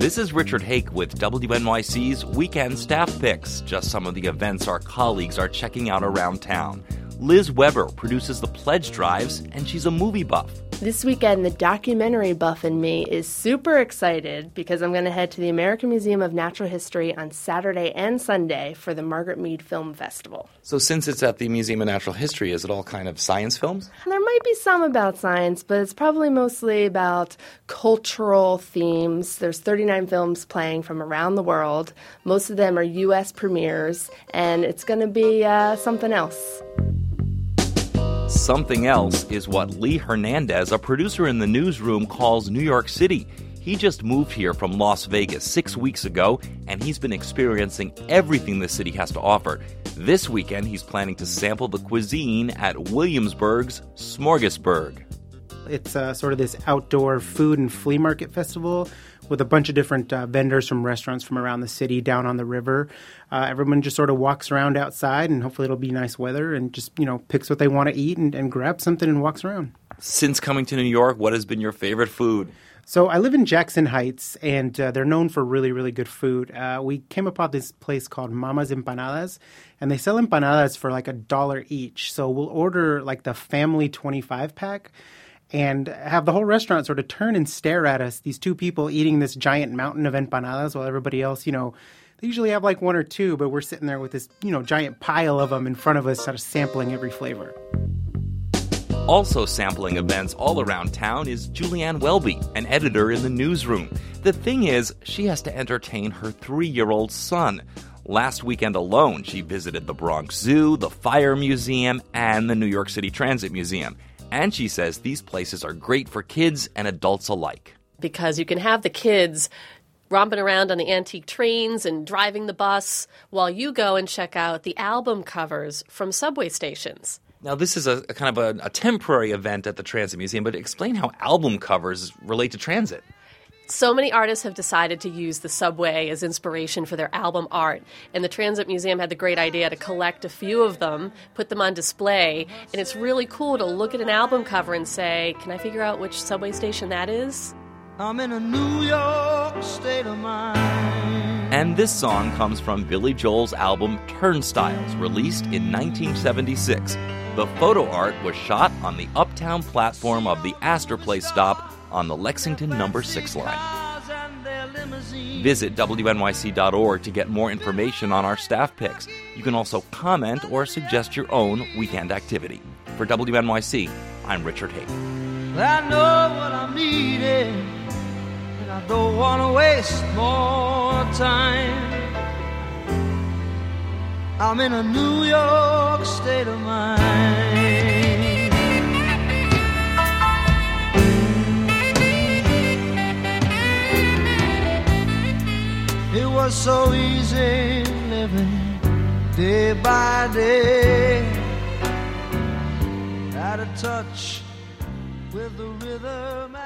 This is Richard Hake with WNYC's Weekend Staff Picks, just some of the events our colleagues are checking out around town. Liz Weber produces the pledge drives, and she's a movie buff. This weekend, the documentary buff in me is super excited because I'm going to head to the American Museum of Natural History on Saturday and Sunday for the Margaret Mead Film Festival. So since it's at the Museum of Natural History, is it all kind of science films? There might be some about science, but it's probably mostly about cultural themes. There's 39 films playing from around the world. Most of them are U.S. premieres, and it's going to be something else. Something else is what Lee Hernandez, a producer in the newsroom, calls New York City. He just moved here from Las Vegas 6 weeks ago, and he's been experiencing everything the city has to offer. This weekend, he's planning to sample the cuisine at Williamsburg's Smorgasburg. It's sort of this outdoor food and flea market festival with a bunch of different vendors from restaurants from around the city down on the river. Everyone just sort of walks around outside, and hopefully it'll be nice weather, and just, picks what they want to eat and grabs something and walks around. Since coming to New York, what has been your favorite food? So I live in Jackson Heights, and they're known for really, really good food. We came upon this place called Mama's Empanadas, and they sell empanadas for like $1 each. So we'll order like the family 25-pack, and have the whole restaurant sort of turn and stare at us, these two people eating this giant mountain of empanadas while everybody else, they usually have like one or two, but we're sitting there with this, giant pile of them in front of us, sort of sampling every flavor. Also sampling events all around town is Julianne Welby, an editor in the newsroom. The thing is, she has to entertain her 3-year-old son. Last weekend alone, she visited the Bronx Zoo, the Fire Museum, and the New York City Transit Museum. And she says these places are great for kids and adults alike. Because you can have the kids romping around on the antique trains and driving the bus while you go and check out the album covers from subway stations. Now, this is a kind of a temporary event at the Transit Museum, but explain how album covers relate to transit. So many artists have decided to use the subway as inspiration for their album art, and the Transit Museum had the great idea to collect a few of them, put them on display, and it's really cool to look at an album cover and say, can I figure out which subway station that is? I'm in a New York state of mind. And this song comes from Billy Joel's album Turnstiles, released in 1976. The photo art was shot on the uptown platform of the Astor Place stop on the Lexington No. 6 line. Visit WNYC.org to get more information on our staff picks. You can also comment or suggest your own weekend activity. For WNYC, I'm Richard Hake. I know what I'm needing, and I don't want to waste more time. I'm in a New York state of mind. It was so easy living day by day, out of touch with the rhythm.